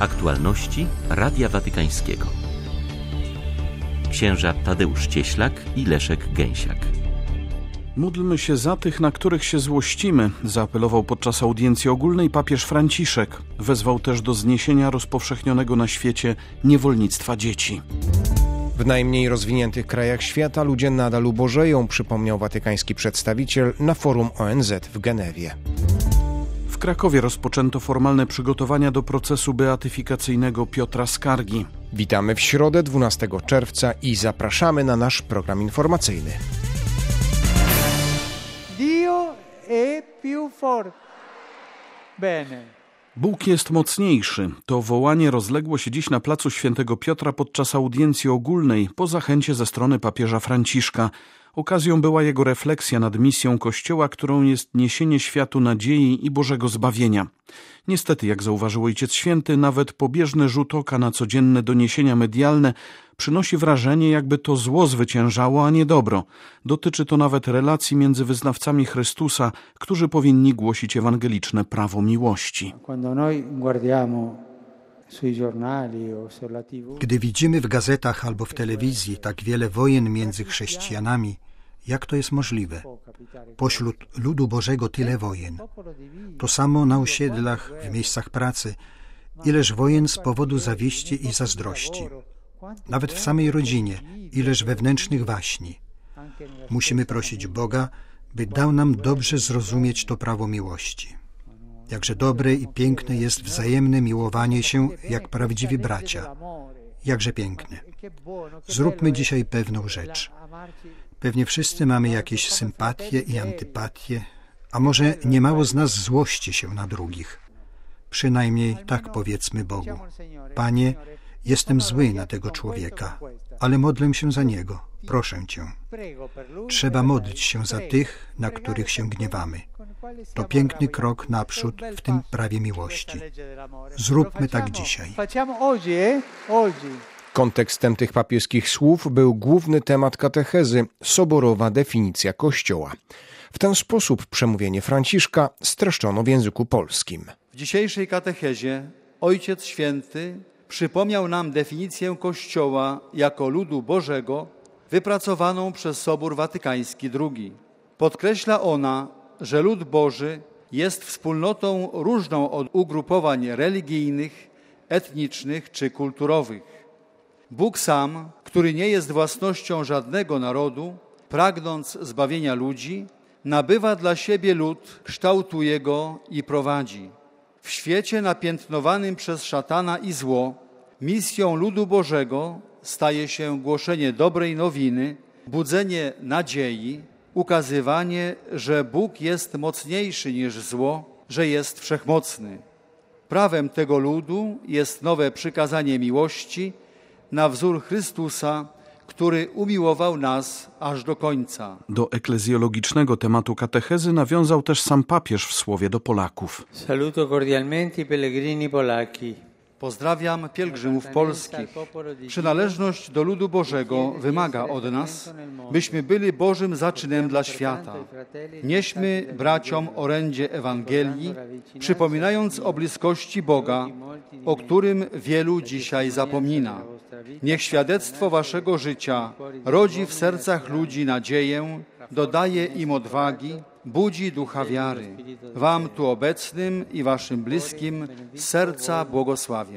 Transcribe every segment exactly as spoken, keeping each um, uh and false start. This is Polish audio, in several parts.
Aktualności Radia Watykańskiego. Księża Tadeusz Cieślak i Leszek Gęsiak. Módlmy się za tych, na których się złościmy, zaapelował podczas audiencji ogólnej papież Franciszek. Wezwał też do zniesienia rozpowszechnionego na świecie niewolnictwa dzieci. W najmniej rozwiniętych krajach świata ludzie nadal ubożeją, przypomniał watykański przedstawiciel na forum O N Z w Genewie. W Krakowie rozpoczęto formalne przygotowania do procesu beatyfikacyjnego Piotra Skargi. Witamy w środę dwunastego czerwca i zapraszamy na nasz program informacyjny. Dio è più forte. Bene. Bóg jest mocniejszy. To wołanie rozległo się dziś na placu Świętego Piotra podczas audiencji ogólnej po zachęcie ze strony papieża Franciszka. Okazją była jego refleksja nad misją Kościoła, którą jest niesienie światu nadziei i Bożego zbawienia. Niestety, jak zauważył Ojciec Święty, nawet pobieżny rzut oka na codzienne doniesienia medialne przynosi wrażenie, jakby to zło zwyciężało, a nie dobro. Dotyczy to nawet relacji między wyznawcami Chrystusa, którzy powinni głosić ewangeliczne prawo miłości. Gdy widzimy w gazetach albo w telewizji tak wiele wojen między chrześcijanami, jak to jest możliwe? Pośród ludu Bożego tyle wojen. To samo na osiedlach, w miejscach pracy. Ileż wojen z powodu zawiści i zazdrości. Nawet w samej rodzinie, ileż wewnętrznych waśni. Musimy prosić Boga, by dał nam dobrze zrozumieć to prawo miłości. Jakże dobre i piękne jest wzajemne miłowanie się jak prawdziwi bracia. Jakże piękne. Zróbmy dzisiaj pewną rzecz. Pewnie wszyscy mamy jakieś sympatie i antypatie, a może niemało z nas złości się na drugich. Przynajmniej tak powiedzmy Bogu. Panie, jestem zły na tego człowieka, ale modlę się za niego. Proszę Cię. Trzeba modlić się za tych, na których się gniewamy. To piękny krok naprzód w tym prawie miłości. Zróbmy tak dzisiaj. Kontekstem tych papieskich słów był główny temat katechezy, soborowa definicja Kościoła. W ten sposób przemówienie Franciszka streszczono w języku polskim. W dzisiejszej katechezie Ojciec Święty przypomniał nam definicję Kościoła jako ludu Bożego wypracowaną przez Sobór Watykański drugi. Podkreśla ona, że lud Boży jest wspólnotą różną od ugrupowań religijnych, etnicznych czy kulturowych. Bóg sam, który nie jest własnością żadnego narodu, pragnąc zbawienia ludzi, nabywa dla siebie lud, kształtuje go i prowadzi. W świecie napiętnowanym przez szatana i zło, misją ludu Bożego staje się głoszenie dobrej nowiny, budzenie nadziei, ukazywanie, że Bóg jest mocniejszy niż zło, że jest wszechmocny. Prawem tego ludu jest nowe przykazanie miłości na wzór Chrystusa, który umiłował nas aż do końca. Do eklezjologicznego tematu katechezy nawiązał też sam papież w słowie do Polaków. Saluto cordialmente i pellegrini polacchi. Pozdrawiam pielgrzymów polskich. Przynależność do ludu Bożego wymaga od nas, byśmy byli Bożym zaczynem dla świata. Nieśmy braciom orędzie Ewangelii, przypominając o bliskości Boga, o którym wielu dzisiaj zapomina. Niech świadectwo waszego życia rodzi w sercach ludzi nadzieję, dodaje im odwagi, budzi ducha wiary. Wam tu obecnym i waszym bliskim z serca błogosławię.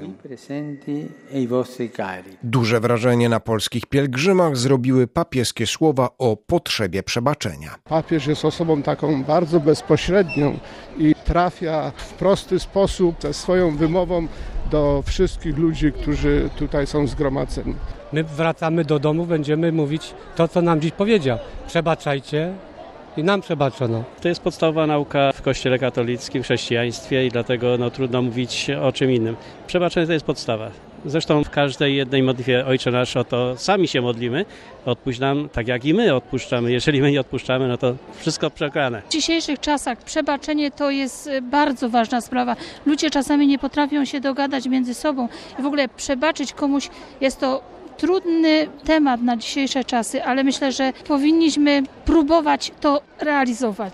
Duże wrażenie na polskich pielgrzymach zrobiły papieskie słowa o potrzebie przebaczenia. Papież jest osobą taką bardzo bezpośrednią i trafia w prosty sposób ze swoją wymową do wszystkich ludzi, którzy tutaj są zgromadzeni. My wracamy do domu, będziemy mówić to, co nam dziś powiedział. Przebaczajcie i nam przebaczono. To jest podstawowa nauka w Kościele katolickim, w chrześcijaństwie i dlatego no, trudno mówić o czym innym. Przebaczenie to jest podstawa. Zresztą w każdej jednej modlitwie Ojcze Nasz o to sami się modlimy. Odpuść nam tak jak i my odpuszczamy. Jeżeli my nie odpuszczamy, no to wszystko przegrane. W dzisiejszych czasach przebaczenie to jest bardzo ważna sprawa. Ludzie czasami nie potrafią się dogadać między sobą i w ogóle przebaczyć komuś jest to trudny temat na dzisiejsze czasy, ale myślę, że powinniśmy próbować to realizować.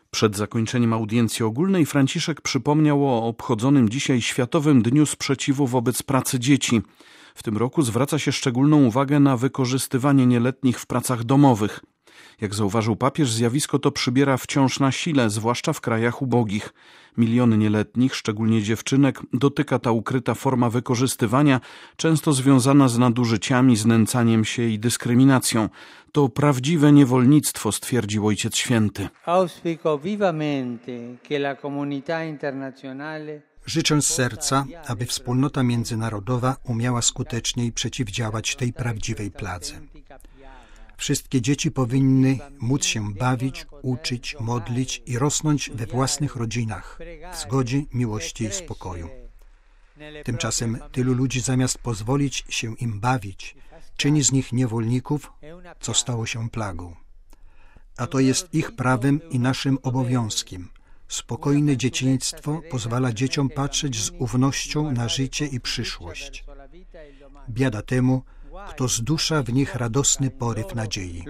Przed zakończeniem audiencji ogólnej Franciszek przypomniał o obchodzonym dzisiaj Światowym Dniu Sprzeciwu wobec pracy dzieci. W tym roku zwraca się szczególną uwagę na wykorzystywanie nieletnich w pracach domowych. Jak zauważył papież, zjawisko to przybiera wciąż na sile, zwłaszcza w krajach ubogich. Miliony nieletnich, szczególnie dziewczynek, dotyka ta ukryta forma wykorzystywania, często związana z nadużyciami, znęcaniem się i dyskryminacją. To prawdziwe niewolnictwo, stwierdził Ojciec Święty. Auspico vivamente che la comunità internazionale Życzę z serca, aby wspólnota międzynarodowa umiała skuteczniej przeciwdziałać tej prawdziwej pladze. Wszystkie dzieci powinny móc się bawić, uczyć, modlić i rosnąć we własnych rodzinach, w zgodzie, miłości i spokoju. Tymczasem tylu ludzi zamiast pozwolić się im bawić, czyni z nich niewolników, co stało się plagą. A to jest ich prawem i naszym obowiązkiem. Spokojne dzieciństwo pozwala dzieciom patrzeć z ufnością na życie i przyszłość. Biada temu, kto zdusza w nich radosny poryw nadziei.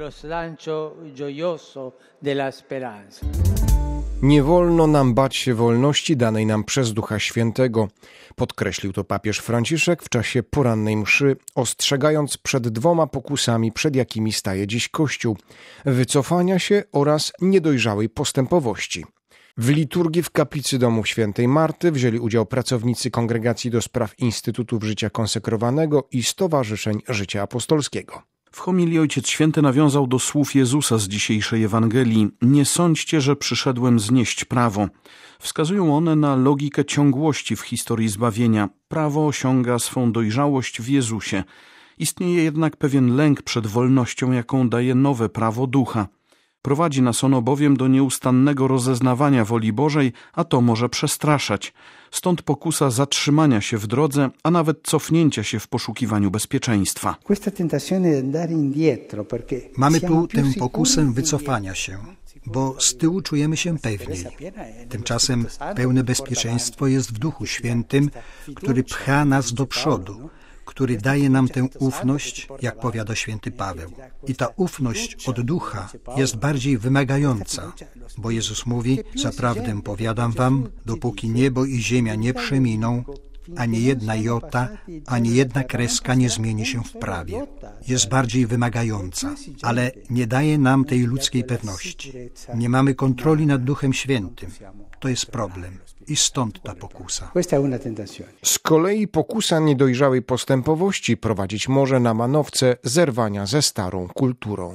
Nie wolno nam bać się wolności danej nam przez Ducha Świętego. Podkreślił to papież Franciszek w czasie porannej mszy, ostrzegając przed dwoma pokusami, przed jakimi staje dziś Kościół: wycofania się oraz niedojrzałej postępowości. W liturgii w kaplicy Domu Świętej Marty wzięli udział pracownicy Kongregacji do Spraw Instytutów Życia Konsekrowanego i Stowarzyszeń Życia Apostolskiego. W homilii Ojciec Święty nawiązał do słów Jezusa z dzisiejszej Ewangelii: nie sądźcie, że przyszedłem znieść prawo. Wskazują one na logikę ciągłości w historii zbawienia. Prawo osiąga swą dojrzałość w Jezusie. Istnieje jednak pewien lęk przed wolnością, jaką daje nowe prawo ducha. Prowadzi nas ono bowiem do nieustannego rozeznawania woli Bożej, a to może przestraszać. Stąd pokusa zatrzymania się w drodze, a nawet cofnięcia się w poszukiwaniu bezpieczeństwa. Mamy tu tę pokusę wycofania się, bo z tyłu czujemy się pewniej. Tymczasem pełne bezpieczeństwo jest w Duchu Świętym, który pcha nas do przodu, który daje nam tę ufność, jak powiada święty Paweł. I ta ufność od ducha jest bardziej wymagająca, bo Jezus mówi: zaprawdę powiadam wam, dopóki niebo i ziemia nie przeminą, ani jedna jota, ani jedna kreska nie zmieni się w prawie. Jest bardziej wymagająca, ale nie daje nam tej ludzkiej pewności. Nie mamy kontroli nad Duchem Świętym. To jest problem. I stąd ta pokusa. Z kolei pokusa niedojrzałej postępowości prowadzić może na manowce zerwania ze starą kulturą.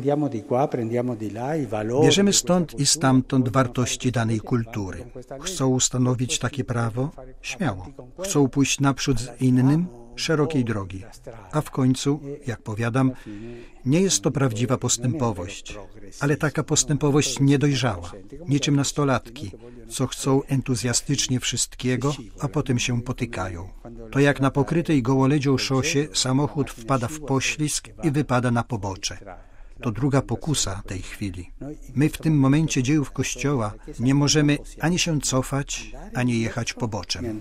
Bierzemy stąd i stamtąd wartości danej kultury. Chcą ustanowić takie prawo? Śmiało. Chcą pójść naprzód z innym? Szerokiej drogi. A w końcu, jak powiadam, nie jest to prawdziwa postępowość, ale taka postępowość niedojrzała, niczym nastolatki, co chcą entuzjastycznie wszystkiego, a potem się potykają. To jak na pokrytej gołoledzią szosie samochód wpada w poślizg i wypada na pobocze. To druga pokusa tej chwili. My w tym momencie dziejów Kościoła nie możemy ani się cofać, ani jechać poboczem.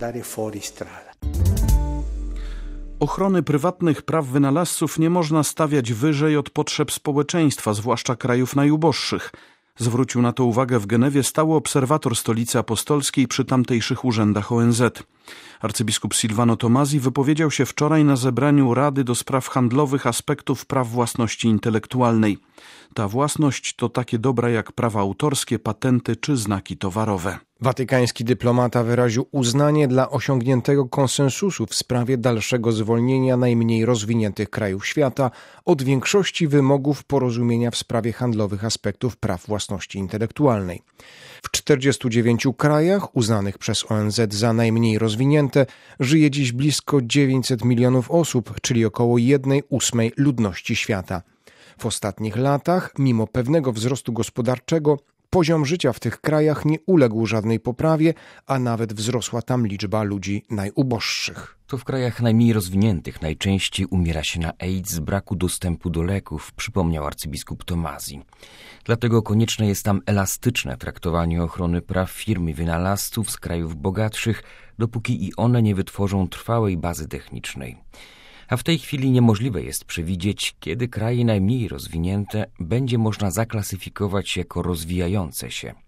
Ochrony prywatnych praw wynalazców nie można stawiać wyżej od potrzeb społeczeństwa, zwłaszcza krajów najuboższych. Zwrócił na to uwagę w Genewie stały obserwator Stolicy Apostolskiej przy tamtejszych urzędach O N Z. Arcybiskup Silvano Tomasi wypowiedział się wczoraj na zebraniu Rady do Spraw Handlowych Aspektów Praw Własności Intelektualnej. Ta własność to takie dobra jak prawa autorskie, patenty czy znaki towarowe. Watykański dyplomata wyraził uznanie dla osiągniętego konsensusu w sprawie dalszego zwolnienia najmniej rozwiniętych krajów świata od większości wymogów porozumienia w sprawie handlowych aspektów praw własności intelektualnej. W czterdziestu dziewięciu krajach uznanych przez O N Z za najmniej rozwinięte żyje dziś blisko dziewięćset milionów osób, czyli około jednej ósmej ludności świata. W ostatnich latach, mimo pewnego wzrostu gospodarczego, poziom życia w tych krajach nie uległ żadnej poprawie, a nawet wzrosła tam liczba ludzi najuboższych. To w krajach najmniej rozwiniętych najczęściej umiera się na AIDS z braku dostępu do leków, przypomniał arcybiskup Tomasi. Dlatego konieczne jest tam elastyczne traktowanie ochrony praw firm i wynalazców z krajów bogatszych, dopóki i one nie wytworzą trwałej bazy technicznej. A w tej chwili niemożliwe jest przewidzieć, kiedy kraje najmniej rozwinięte będzie można zaklasyfikować jako rozwijające się.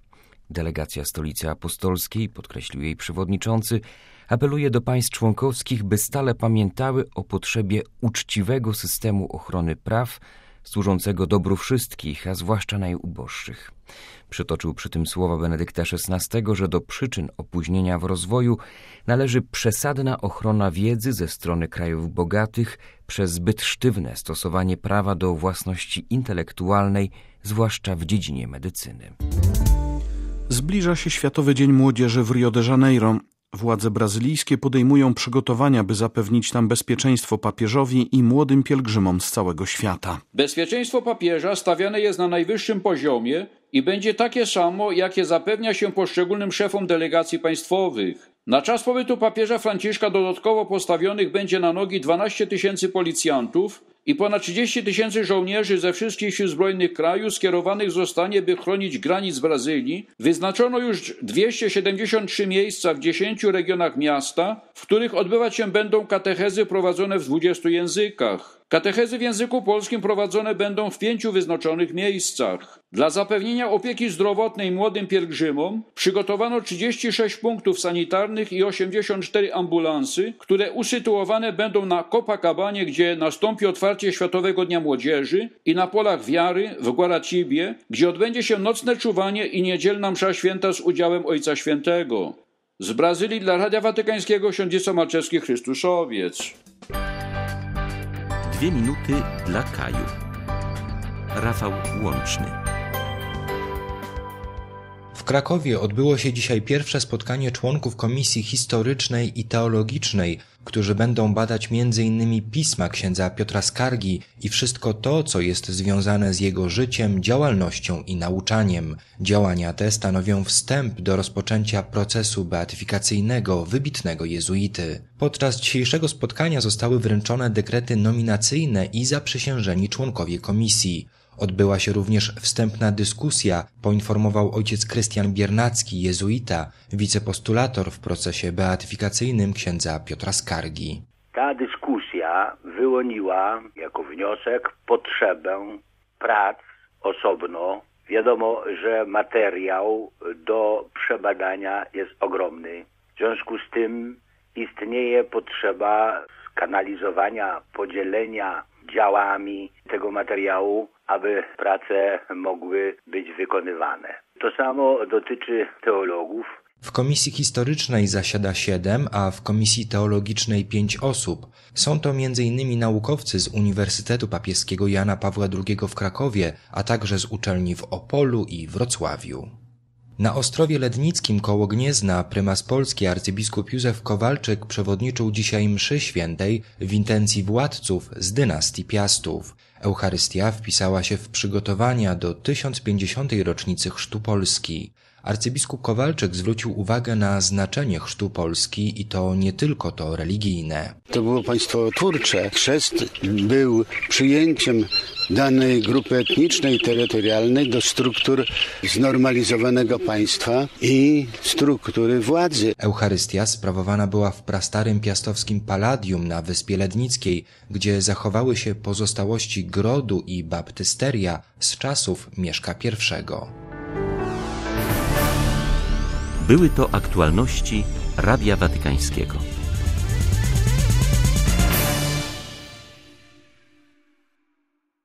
Delegacja Stolicy Apostolskiej, podkreślił jej przewodniczący, apeluje do państw członkowskich, by stale pamiętały o potrzebie uczciwego systemu ochrony praw, służącego dobru wszystkich, a zwłaszcza najuboższych. Przytoczył przy tym słowa Benedykta szesnastego, że do przyczyn opóźnienia w rozwoju należy przesadna ochrona wiedzy ze strony krajów bogatych przez zbyt sztywne stosowanie prawa do własności intelektualnej, zwłaszcza w dziedzinie medycyny. Zbliża się Światowy Dzień Młodzieży w Rio de Janeiro. Władze brazylijskie podejmują przygotowania, by zapewnić tam bezpieczeństwo papieżowi i młodym pielgrzymom z całego świata. Bezpieczeństwo papieża stawiane jest na najwyższym poziomie i będzie takie samo, jakie zapewnia się poszczególnym szefom delegacji państwowych. Na czas pobytu papieża Franciszka dodatkowo postawionych będzie na nogi dwanaście tysięcy policjantów i ponad trzydzieści tysięcy żołnierzy ze wszystkich sił zbrojnych kraju skierowanych zostanie, by chronić granic Brazylii. Wyznaczono już dwieście siedemdziesiąt trzy miejsca w dziesięciu regionach miasta, w których odbywać się będą katechezy prowadzone w dwudziestu językach. Katechezy w języku polskim prowadzone będą w pięciu wyznaczonych miejscach. Dla zapewnienia opieki zdrowotnej młodym pielgrzymom przygotowano trzydzieści sześć punktów sanitarnych i osiemdziesiąt cztery ambulansy, które usytuowane będą na Copacabanie, gdzie nastąpi otwarcie Światowego Dnia Młodzieży, i na Polach Wiary w Guaracibie, gdzie odbędzie się nocne czuwanie i niedzielna msza święta z udziałem Ojca Świętego. Z Brazylii dla Radia Watykańskiego ksiądz Malczewski, Chrystusowiec. Dwie minuty dla Kaju. Rafał Łączny. W Krakowie odbyło się dzisiaj pierwsze spotkanie członków Komisji Historycznej i Teologicznej, którzy będą badać między innymi pisma księdza Piotra Skargi i wszystko to, co jest związane z jego życiem, działalnością i nauczaniem. Działania te stanowią wstęp do rozpoczęcia procesu beatyfikacyjnego wybitnego jezuity. Podczas dzisiejszego spotkania zostały wręczone dekrety nominacyjne i zaprzysiężeni członkowie komisji. Odbyła się również wstępna dyskusja, poinformował ojciec Krystian Biernacki, jezuita, wicepostulator w procesie beatyfikacyjnym księdza Piotra Skargi. Ta dyskusja wyłoniła jako wniosek potrzebę prac osobno. Wiadomo, że materiał do przebadania jest ogromny. W związku z tym istnieje potrzeba skanalizowania, podzielenia działami tego materiału, aby prace mogły być wykonywane. To samo dotyczy teologów. W Komisji Historycznej zasiada siedem, a w Komisji Teologicznej pięć osób. Są to między innymi naukowcy z Uniwersytetu Papieskiego Jana Pawła drugiego w Krakowie, a także z uczelni w Opolu i Wrocławiu. Na Ostrowie Lednickim koło Gniezna prymas Polski arcybiskup Józef Kowalczyk przewodniczył dzisiaj mszy świętej w intencji władców z dynastii Piastów. Eucharystia wpisała się w przygotowania do tysiąc pięćdziesiątej rocznicy chrztu Polski. Arcybiskup Kowalczyk zwrócił uwagę na znaczenie chrztu Polski i to nie tylko to religijne. To było państwo twórcze. Chrzest był przyjęciem danej grupy etnicznej, terytorialnej do struktur znormalizowanego państwa i struktury władzy. Eucharystia sprawowana była w prastarym piastowskim Palladium na Wyspie Lednickiej, gdzie zachowały się pozostałości grodu i baptysteria z czasów Mieszka pierwszego. Były to aktualności Radia Watykańskiego.